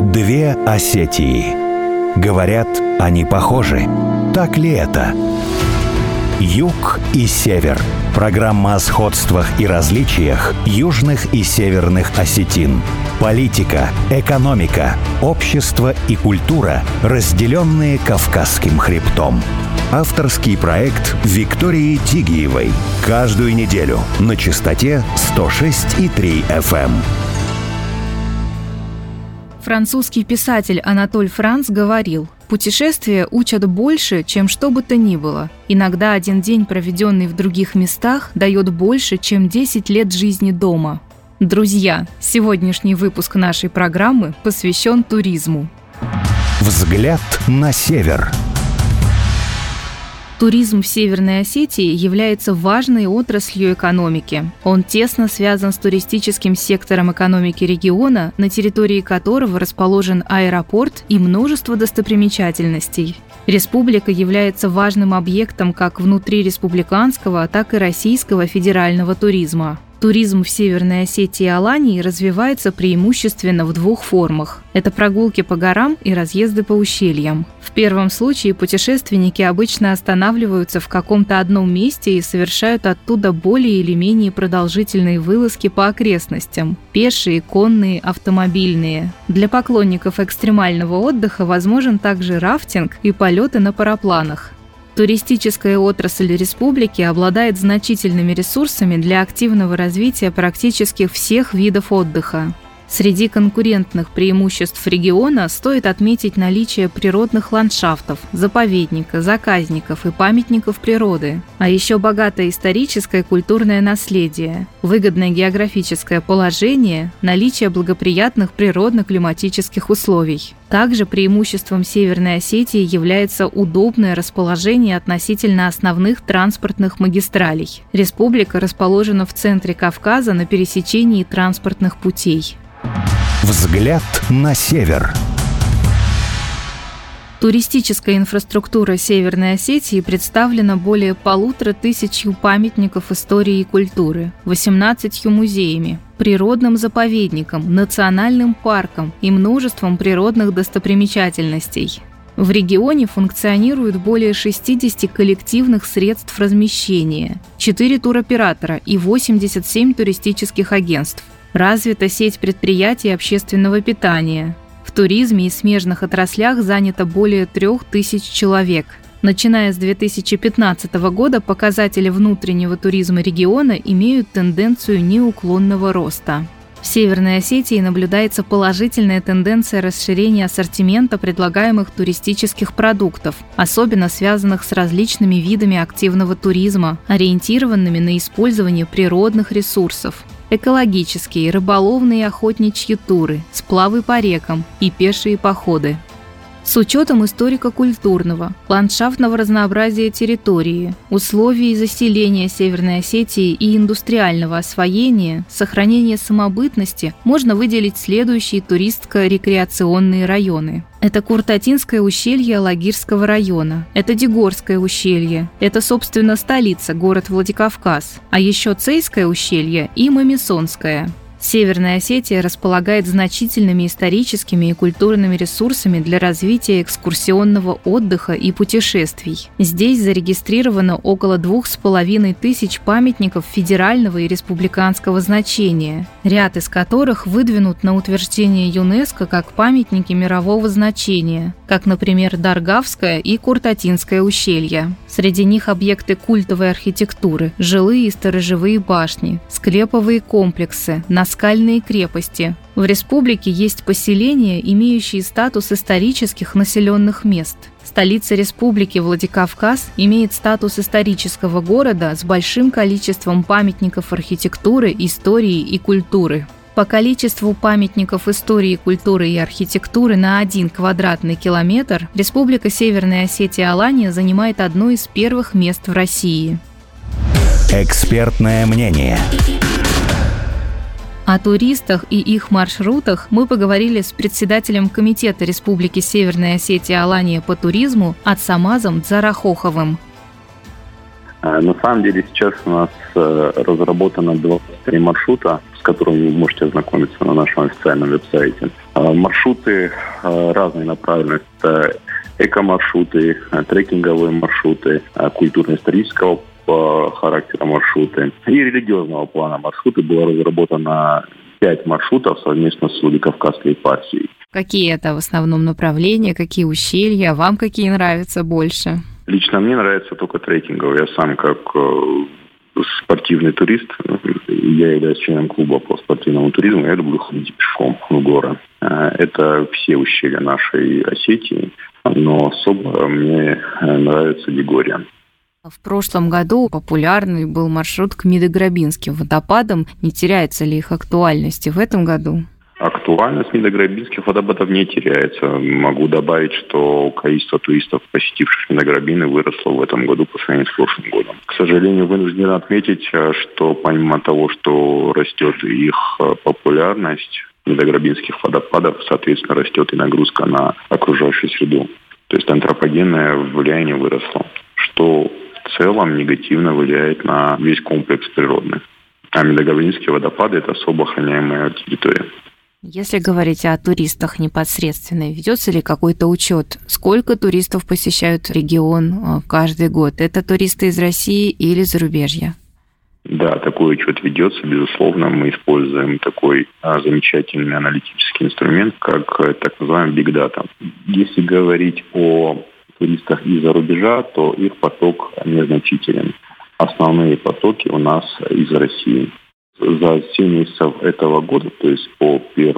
Две Осетии. Говорят, они похожи. Так ли это? Юг и север. Программа о сходствах и различиях южных и северных осетин. Политика, экономика, общество и культура, разделенные Кавказским хребтом. Авторский проект Виктории Тигиевой. Каждую неделю на частоте 106,3 FM. Французский писатель Анатоль Франц говорил: «Путешествия учат больше, чем что бы то ни было. Иногда один день, проведенный в других местах, дает больше, чем 10 лет жизни дома». Друзья, сегодняшний выпуск нашей программы посвящен туризму. Взгляд на север. Туризм в Северной Осетии является важной отраслью экономики. Он тесно связан с туристическим сектором экономики региона, на территории которого расположен аэропорт и множество достопримечательностей. Республика является важным объектом как внутриреспубликанского, так и российского федерального туризма. Туризм в Северной Осетии и Алании развивается преимущественно в двух формах. Это прогулки по горам и разъезды по ущельям. В первом случае путешественники обычно останавливаются в каком-то одном месте и совершают оттуда более или менее продолжительные вылазки по окрестностям – пешие, конные, автомобильные. Для поклонников экстремального отдыха возможен также рафтинг и полеты на парапланах. Туристическая отрасль республики обладает значительными ресурсами для активного развития практически всех видов отдыха. Среди конкурентных преимуществ региона стоит отметить наличие природных ландшафтов, заповедника, заказников и памятников природы, а еще богатое историческое и культурное наследие, выгодное географическое положение, наличие благоприятных природно-климатических условий. Также преимуществом Северной Осетии является удобное расположение относительно основных транспортных магистралей. Республика расположена в центре Кавказа на пересечении транспортных путей. Взгляд на север. Туристическая инфраструктура Северной Осетии представлена более 1500 памятников истории и культуры, 18 музеями, природным заповедником, национальным парком и множеством природных достопримечательностей. В регионе функционирует более 60 коллективных средств размещения, 4 туроператора и 87 туристических агентств. Развита сеть предприятий общественного питания. В туризме и смежных отраслях занято более 3000 человек. Начиная с 2015 года показатели внутреннего туризма региона имеют тенденцию неуклонного роста. В Северной Осетии наблюдается положительная тенденция расширения ассортимента предлагаемых туристических продуктов, особенно связанных с различными видами активного туризма, ориентированными на использование природных ресурсов. Экологические, рыболовные и охотничьи туры, сплавы по рекам и пешие походы. С учетом историко-культурного, ландшафтного разнообразия территории, условий заселения Северной Осетии и индустриального освоения, сохранения самобытности можно выделить следующие туристско-рекреационные районы. Это Куртатинское ущелье Алагирского района, это Дегорское ущелье, это, собственно, столица, город Владикавказ, а еще Цейское ущелье и Мамисонское. Северная Осетия располагает значительными историческими и культурными ресурсами для развития экскурсионного отдыха и путешествий. Здесь зарегистрировано около 2500 памятников федерального и республиканского значения, ряд из которых выдвинут на утверждение ЮНЕСКО как памятники мирового значения, как, например, Даргавское и Куртатинское ущелья. Среди них объекты культовой архитектуры, жилые и сторожевые башни, склеповые комплексы, наскальные крепости. В республике есть поселения, имеющие статус исторических населенных мест. Столица республики Владикавказ имеет статус исторического города с большим количеством памятников архитектуры, истории и культуры. По количеству памятников истории, культуры и архитектуры на 1 квадратный километр Республика Северная Осетия и Алания занимает одно из первых мест в России. Экспертное мнение. О туристах и их маршрутах мы поговорили с председателем Комитета Республики Северная Осетия и Алания по туризму Атсамазом Дзарахоховым. На самом деле сейчас у нас разработано 23 маршрута, с которыми вы можете ознакомиться на нашем официальном веб-сайте. Маршруты разной направленности. Это эко-маршруты, трекинговые маршруты, культурно-исторического характера маршруты и религиозного плана маршруты. Было разработано 5 маршрутов совместно с Владикавказской епархией. Какие это в основном направления, какие ущелья, вам какие нравятся больше? Лично мне нравится только трекинговые. Я сам как спортивный турист, я являюсь членом клуба по спортивному туризму, я люблю ходить пешком в горы. Это все ущелья нашей Осетии, но особо мне нравится Лигория. В прошлом году популярный был маршрут к Мидограбинским водопадам. Не теряется ли их актуальности в этом году? Актуальность Мидограбинских водопадов не теряется. Могу добавить, что количество туристов, посетивших Мидограбины, выросло в этом году по сравнению с прошлым годом. К сожалению, вынужден отметить, что помимо того, что растет их популярность Мидограбинских водопадов, соответственно, растет и нагрузка на окружающую среду. То есть антропогенное влияние выросло, что в целом негативно влияет на весь комплекс природный. А Мидограбинские водопады – это особо охраняемая территория. Если говорить о туристах непосредственно, ведется ли какой-то учет? Сколько туристов посещают регион каждый год? Это туристы из России или зарубежья? Да, такой учет ведется, безусловно. Мы используем такой замечательный аналитический инструмент, как так называемый Big Data. Если говорить о туристах из-за рубежа, то их поток незначителен. Основные потоки у нас из России. За 7 месяцев этого года, то есть по 1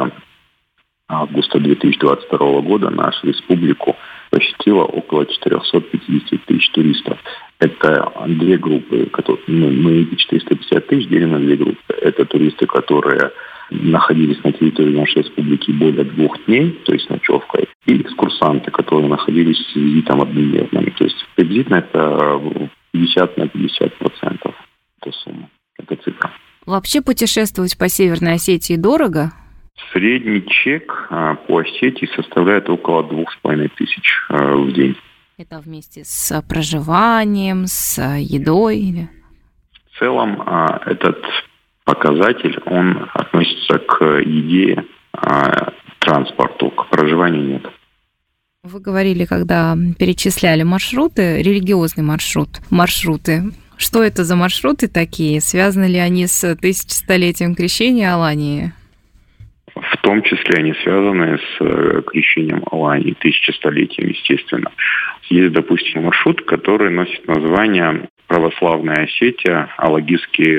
августа 2022 года, нашу республику посетило около 450 тысяч туристов. Это 2 группы, мы эти 450 тысяч делим на 2 группы. Это туристы, которые находились на территории нашей республики более 2 дней, то есть ночевкой, и экскурсанты, которые находились с визитом однодневным. То есть приблизительно это 50 на 50% эта сумма, эта цифра. Вообще путешествовать по Северной Осетии дорого? Средний чек по Осетии составляет около 2500 в день. Это вместе с проживанием, с едой? В целом этот показатель, он относится к еде, транспорту, к проживанию нет. Вы говорили, когда перечисляли маршруты, религиозный маршруты. Что это за маршруты такие? Связаны ли они с 1100-летием крещения Алании? В том числе они связаны с крещением Алании, 1100-летием, естественно. Есть, допустим, маршрут, который носит название «Православная Осетия, Алагирское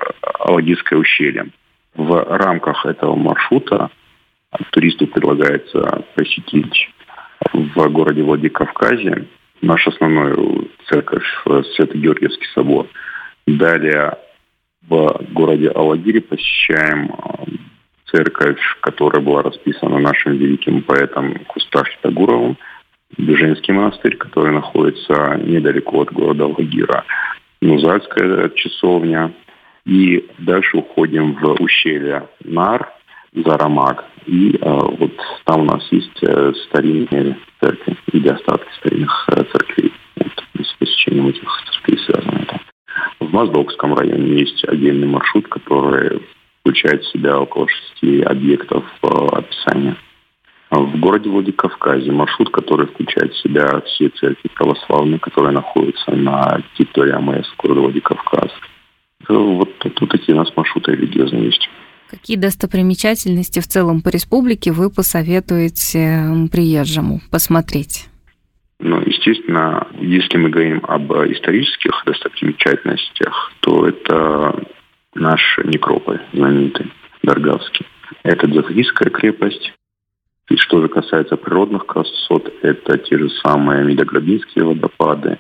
ущелье». В рамках этого маршрута туристу предлагается посетить в городе Владикавказе нашу основную церковь, Свято-Георгиевский собор. Далее в городе Алагире посещаем церковь, которая была расписана нашим великим поэтом Кустафом Тагуровым, Беженский монастырь, который находится недалеко от города Алагира, Нузальская часовня. И дальше уходим в ущелье Нар, Зарамак. И вот там у нас есть старинные церкви или остатки старинных церквей. Вот, с посещением этих церквей связано это. В Моздокском районе есть отдельный маршрут, который включает в себя около 6 объектов описания. В городе Владикавказе маршрут, который включает в себя все церкви православные, которые находятся на территории АМС города Владикавказ. Вот тут такие у нас маршруты религиозные есть. Какие достопримечательности в целом по республике вы посоветуете приезжему посмотреть? Естественно, если мы говорим об исторических достопримечательностях, то это наш некрополь знаменитый, Даргавский. Это Дзахрийская крепость. И что же касается природных красот, это те же самые Мидограбинские водопады.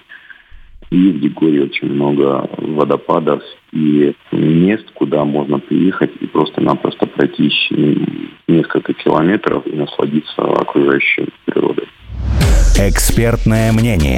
И в Лигории очень много водопадов и мест, куда можно приехать и просто-напросто пройтись несколько километров и насладиться окружающей природой. Экспертное мнение.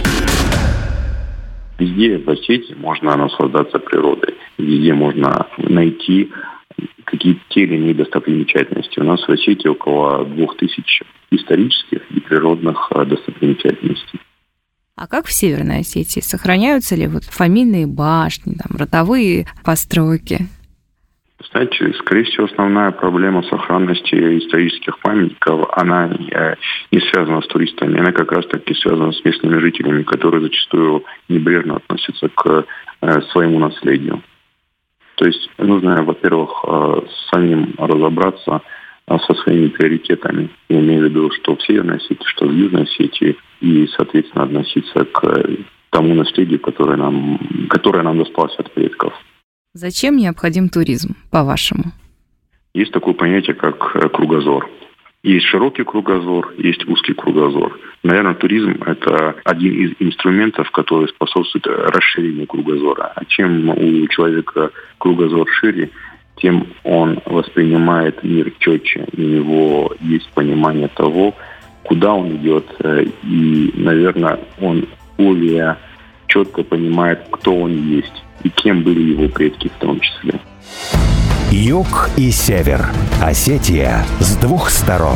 Везде в Осетии можно наслаждаться природой. Везде можно найти какие-то те или иные достопримечательности. У нас в Осетии около 2000 исторических и природных достопримечательностей. А как в Северной Осетии? Сохраняются ли фамильные башни, родовые постройки? Знаете, скорее всего, основная проблема сохранности исторических памятников, она не связана с туристами, она как раз-таки связана с местными жителями, которые зачастую небрежно относятся к своему наследию. То есть нужно, во-первых, самим разобраться со своими приоритетами. Я имею в виду, что в Северной Осетии, что в Южной Осетии, и, соответственно, относиться к тому наследию, которое нам досталось от предков. Зачем необходим туризм, по-вашему? Есть такое понятие, как кругозор. Есть широкий кругозор, есть узкий кругозор. Наверное, туризм – это один из инструментов, который способствует расширению кругозора. А чем у человека кругозор шире, тем он воспринимает мир четче. У него есть понимание того, куда он идет. И, наверное, он более четко понимает, кто он есть и кем были его предки в том числе. Юг и север. Осетия с двух сторон.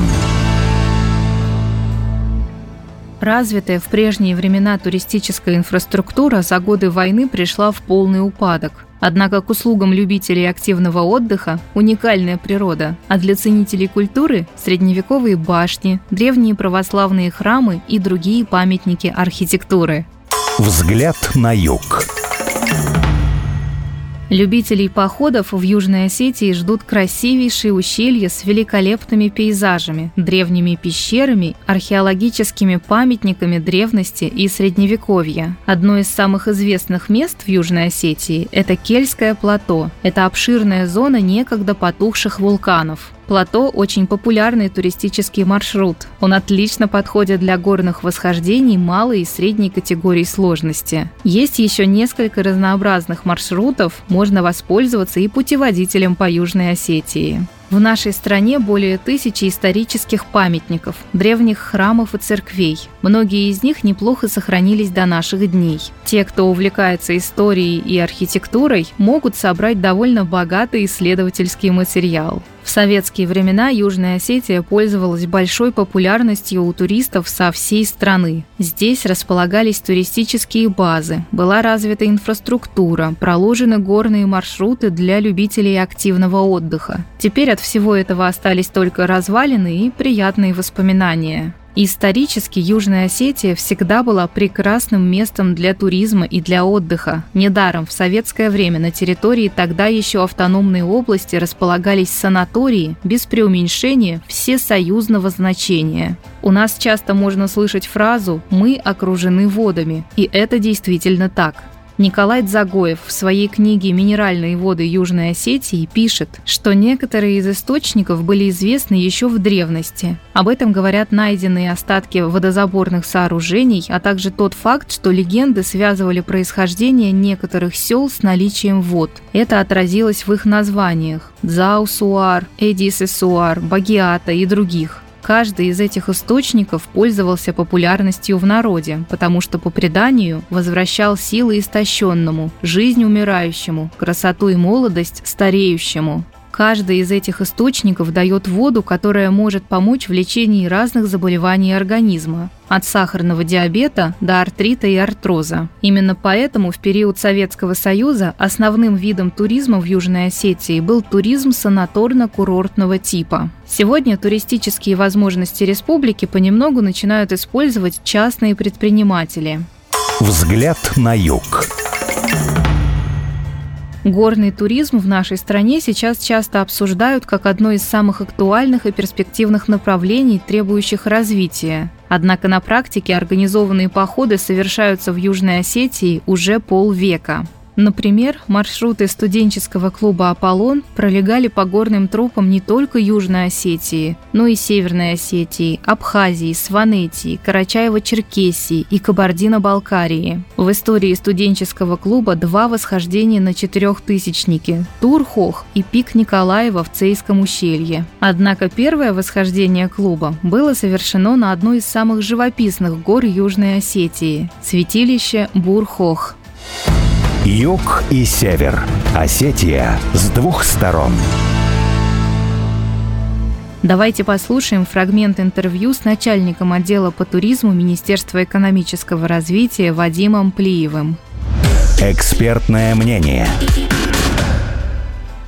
Развитая в прежние времена туристическая инфраструктура за годы войны пришла в полный упадок. Однако к услугам любителей активного отдыха уникальная природа, а для ценителей культуры – средневековые башни, древние православные храмы и другие памятники архитектуры. Взгляд на юг. Любителей походов в Южной Осетии ждут красивейшие ущелья с великолепными пейзажами, древними пещерами, археологическими памятниками древности и средневековья. Одно из самых известных мест в Южной Осетии – это Кельское плато. Это обширная зона некогда потухших вулканов. Плато – очень популярный туристический маршрут. Он отлично подходит для горных восхождений малой и средней категории сложности. Есть еще несколько разнообразных маршрутов, можно воспользоваться и путеводителем по Южной Осетии. В нашей стране более 1000 исторических памятников, древних храмов и церквей. Многие из них неплохо сохранились до наших дней. Те, кто увлекается историей и архитектурой, могут собрать довольно богатый исследовательский материал. В советские времена Южная Осетия пользовалась большой популярностью у туристов со всей страны. Здесь располагались туристические базы, была развита инфраструктура, проложены горные маршруты для любителей активного отдыха. Теперь от всего этого остались только развалины и приятные воспоминания. Исторически Южная Осетия всегда была прекрасным местом для туризма и для отдыха. Недаром в советское время на территории тогда еще автономной области располагались санатории, без преуменьшения, всесоюзного значения. У нас часто можно слышать фразу «мы окружены водами», и это действительно так. Николай Дзагоев в своей книге «Минеральные воды Южной Осетии» пишет, что некоторые из источников были известны еще в древности. Об этом говорят найденные остатки водозаборных сооружений, а также тот факт, что легенды связывали происхождение некоторых сел с наличием вод. Это отразилось в их названиях – Дзаусуар, Эдисесуар, Багиата и других. Каждый из этих источников пользовался популярностью в народе, потому что по преданию возвращал силы истощенному, жизнь умирающему, красоту и молодость стареющему. Каждый из этих источников дает воду, которая может помочь в лечении разных заболеваний организма, от сахарного диабета до артрита и артроза. Именно поэтому в период Советского Союза основным видом туризма в Южной Осетии был туризм санаторно-курортного типа. Сегодня туристические возможности республики понемногу начинают использовать частные предприниматели. Взгляд на юг. Горный туризм в нашей стране сейчас часто обсуждают как одно из самых актуальных и перспективных направлений, требующих развития. Однако на практике организованные походы совершаются в Южной Осетии уже полвека. Например, маршруты студенческого клуба «Аполлон» пролегали по горным тропам не только Южной Осетии, но и Северной Осетии, Абхазии, Сванетии, Карачаево-Черкесии и Кабардино-Балкарии. В истории студенческого клуба 2 восхождения на 4000-ники – Тур-Хох и пик Николаева в Цейском ущелье. Однако первое восхождение клуба было совершено на одной из самых живописных гор Южной Осетии – святилище Бур-Хох. Юг и север. Осетия с двух сторон. Давайте послушаем фрагмент интервью с начальником отдела по туризму Министерства экономического развития Вадимом Плиевым. Экспертное мнение.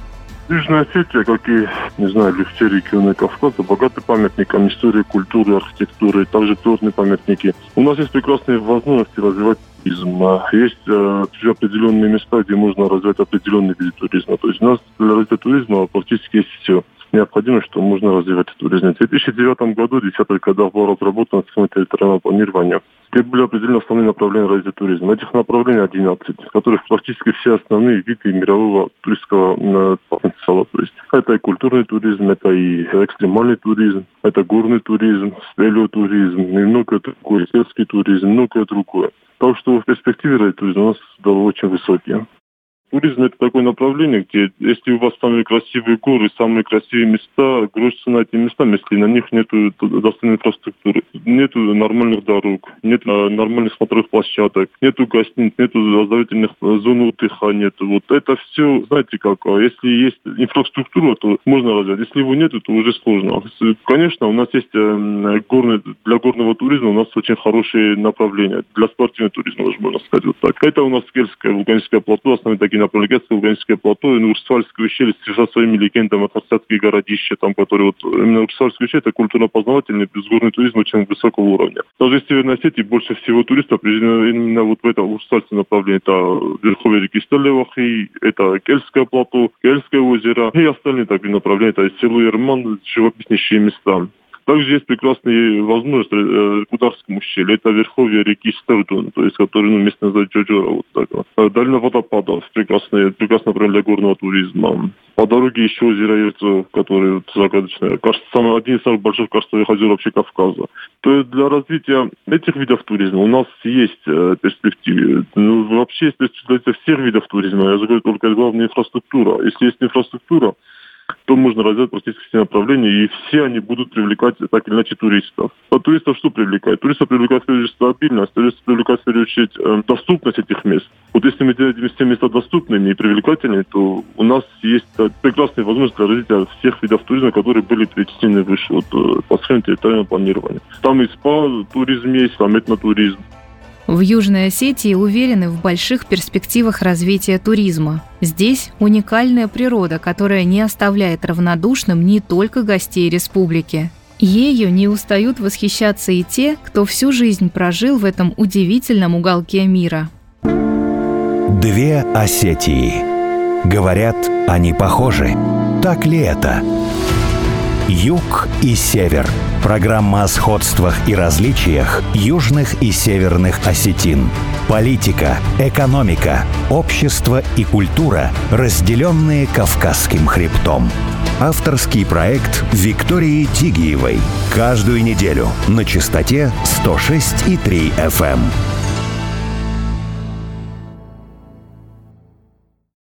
Южная Осетия, как и, не знаю, все регионы Кавказа, богаты памятниками истории, культуры, архитектуры, также природные памятники. У нас есть прекрасные возможности развивать туризм. Есть определенные места, где можно развивать определенный вид туризма. То есть у нас для развития туризма практически есть все необходимо, что можно развивать туризм. В 2009 году, 10 годах, была разработана схема территориального планирования, где были определены основные направления развития туризма. Этих направлений 11, в которых практически все основные виды мирового туристского потенциала. То есть это и культурный туризм, это и экстремальный туризм, это горный туризм, спелеотуризм, и многое другое, сельский туризм, многое другое. Так что в перспективе развития туризма у нас очень высокие. Туризм – это такое направление, где, если у вас самые красивые горы, самые красивые места, грузится на эти места, если на них нет достойной инфраструктуры, нет нормальных дорог, нет нормальных смотровых площадок, нет гостиниц, нет оздоровительных зон отдыха, нет. Вот это все, знаете как, если есть инфраструктура, то можно развивать. Если его нет, то уже сложно. Конечно, у нас есть для горного туризма у нас очень хорошие направления. Для спортивного туризма, даже можно сказать вот так. Это у нас Кельтское вулканическое плато, основные такие направления, Вулканическое плато и Урсальское ущелье со своими легендами, форсатские городища, там, которые именно Урсальское ущелье, это культурно-познавательный безгорный туризм очень высокого уровня. Даже в Северной Осетии больше всего туристов приезжают именно вот в это Урсальское направление. Это верховья реки Стелевахи, это Кельтское плато, Кельтское озеро и остальные такие направления. Это село Ерман, живописнейшие места. Также есть прекрасные возможности в Кударском ущелье. Это верховья реки Стердун, то есть, которые местно называют Джоджора. Вот так. Долина водопадов, прекрасное направление для горного туризма. По дороге еще озеро Ерцов, которые загадочные. Кажется, один из самых больших карстовых озер вообще Кавказа. То есть для развития этих видов туризма у нас есть перспективы. Вообще есть перспективы для всех видов туризма. Я говорю только главная инфраструктура. Если есть инфраструктура, то можно развивать практически все направления, и все они будут привлекать так или иначе туристов. А туристов что привлекает? Туристов привлекает, в первую очередь, стабильность, туристов привлекает, в первую очередь, доступность этих мест. Вот если мы делаем все места доступными и привлекательными, то у нас есть прекрасные возможности для развития всех видов туризма, которые были перечислены выше по схеме территориального планирования. Там и спа-туризм есть, там этнотуризм. В Южной Осетии уверены в больших перспективах развития туризма. Здесь уникальная природа, которая не оставляет равнодушным не только гостей республики. Ею не устают восхищаться и те, кто всю жизнь прожил в этом удивительном уголке мира. Две Осетии. Говорят, они похожи. Так ли это? Юг и север. Программа о сходствах и различиях южных и северных осетин. Политика, экономика, общество и культура, разделенные Кавказским хребтом. Авторский проект Виктории Тигиевой. Каждую неделю на частоте 106,3 FM.